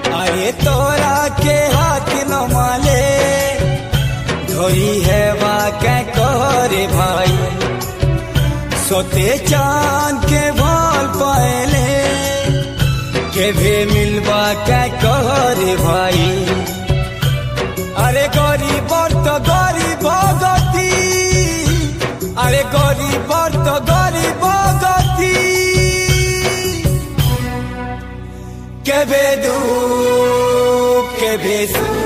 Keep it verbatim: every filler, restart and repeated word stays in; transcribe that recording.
अरे तोरा के हाथ न माले धोरी है वाके करे भाई सोते चांद के भाल पाएले के भी मिलवा के करे भाई। अरे गरीब तो गरीब गति अरे गरीब तो गरीब गति के बेदू के बेसू